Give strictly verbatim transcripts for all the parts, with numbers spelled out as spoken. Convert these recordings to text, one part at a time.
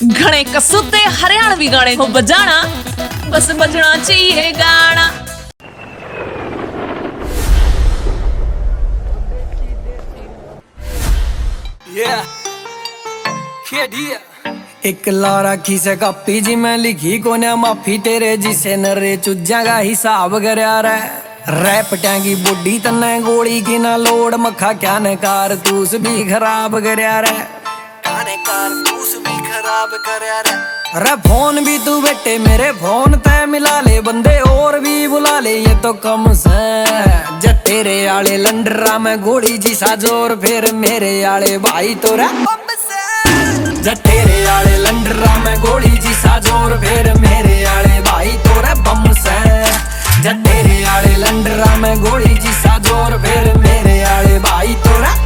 घने कसूते हरियाणवी गाने हो बजाना, बस बजना चाहिए गाना। Yeah. एक लारा की से कापी जी मैं लिखी कोन्या माफी तेरे जिसे नरे चुज्जा का हिसाब करया रे रैप टैंगी बुड्ढी तन्ने गोली की ना लोड मखा क्या ने कारतूस भी खराब करया रे काने कारतूस भी खराब करया रे अरे फोन भी तू बेटे मेरे फोन ते मिला ले बंदे और भी बुला ले ये तो कम से जब तेरे आले लंडरा में गोली जी साजोर फिर मेरे आले भाई तो रे जब तेरे आले लंडरा में गोली जी साजोर फिर मेरे आले भाई तो रे बम से जब तेरे आले लंडरा में गोली जी साजोर फिर मेरे आले भाई तो रे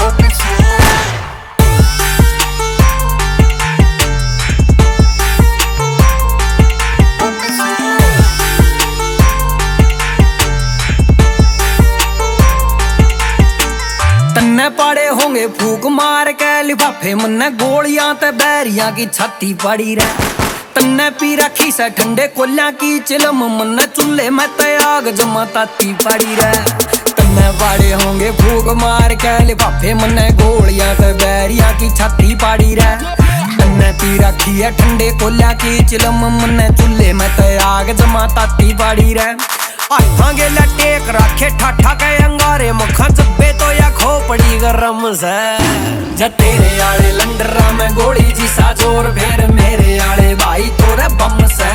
पाड़े होंगे फूक मार के लिफाफे मन्ने गोलियां ते बैरियां की छाती पड़ी रे तन्ने पी रखी से ठंडे कोलियां की चिलम मन्ने चूल्हे में ते आग जमा ताती पड़ी रे तन्ने पाड़े होंगे फूक मार के लिफाफे मन्ने गोलियां ते बैरियां की छाती पड़ी रे तन्ने पी रखी है ठंडे कोलियां की चिलम मन्ने चूल्हे में ते आग जमा ताती पड़ी रे हाथां गेला टेक रखे ठाठा के अंगारे मुखा जब्बे तो या खोपड़ी गरम से जब तेरे आले लंडरा में गोली जी साजोर फिर मेरे आले भाई तोरे बम से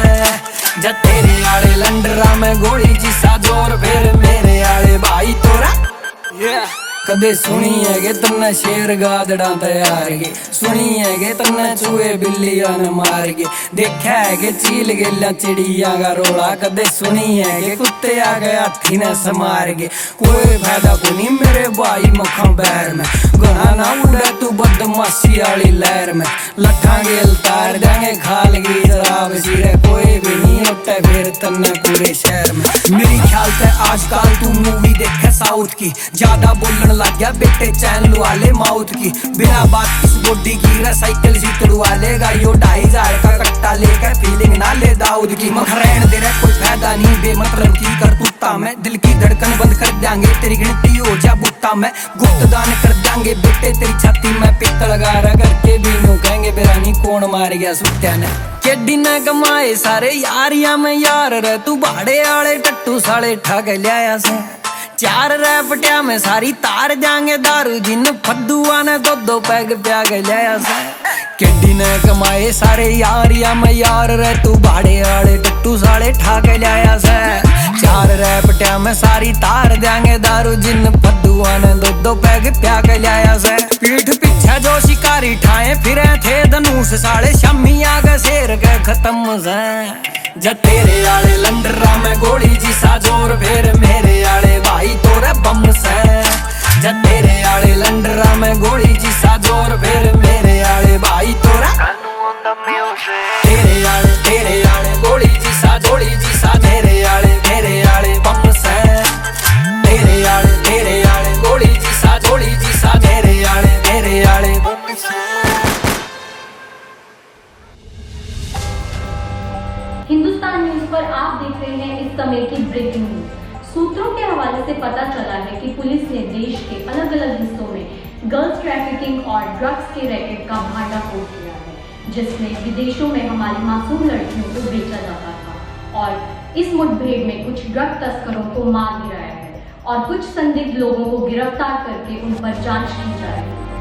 जब तेरे आले लंडरा में गोली जी साजोर फिर मेरे आले भाई तोरा yeah. कदे सुनी है गे तन्ने शेर गादड़ा तैयार गे सुनी है गे तन्ने चूहे बिल्लियां न मार गे देखा है गे चील गेला चिड़िया का रोला कदे सुनी है गे कुत्ते आ गए हाथी ने समार गे कोई फायदा को नहीं मेरे भाई मखा बैर में गना ना उड़े तू बदमाशी वाली लहर में लठा गेल तार देंगे खाल गी शराब सिरे कोई भी नहीं उठे फिर तन्ने पूरे शहर में मेरी ख्याल से आजकल तू मूवी देखे साउथ की ज्यादा बोलने लग गया बेटे चैन लुआ ले माउथ की बिना बात इस बॉडी की साइकिल सी तुड़वा लेगा यो ढाई हजार का कट्टा लेकर फीलिंग ना ले दाऊद की मखरैन दे रहा कोई फायदा नहीं बेमतलब की कर कुत्ता में दिल की धड़कन बंद कर देंगे तेरी गिनती हो जा बुत्ता में गुप्त दान कर देंगे बेटे तेरी छाती में पित्तल गारा करके भी यूं कहेंगे बेरानी कौन मार गया सुत्या ने केडी ने कमाए सारे यारिया में यार रे तू भाड़े आले टट्टू साले ठग लिया से चार रैपटिया में सारी तार जाएंगे दारू जिन फद्दुआ ने दो दो पैग प्याग लिया से केडी ने कमाए सारे यारिया में यार रे तू भाड़े आले टट्टू साले ठग लिया से चार रैपटिया में सारी तार देंगे दारू जिन फद्दुआ ने दो दो पैग प्याग लिया से पीठ पीछे जो शिकारी ठाए फिरे थे धनुष साले शम्मी आगे शेर के खत्म से जब तेरे आले लंडरा में गोली जी साजोर फिर मेरे आले भाई तोरे बम से जब तेरे आले लंडरा में गोली जी साजोर फिर मेरे आले भाई तोरा तेरे आले तेरे आले गोली जी सा गोली जी सा तेरे आले मेरे आले बम से तेरे आले तेरे आले गोली जी सा गोली जी सा तेरे आले मेरे आले बम से। हिंदुस्तान न्यूज पर आप देख रहे हैं इस समय की ब्रेकिंग न्यूज। सूत्रों के हवाले से पता चला है कि पुलिस ने देश के अलग अलग हिस्सों में गर्ल्स ट्रैफिकिंग और ड्रग्स के रैकेट का भांडाफोड़ किया है, जिसमें विदेशों में हमारी मासूम लड़कियों को बेचा जाता था और इस मुठभेड़ में कुछ ड्रग तस्करों को मार गिराया है और कुछ संदिग्ध लोगों को गिरफ्तार करके उन पर जांच की जा रही है।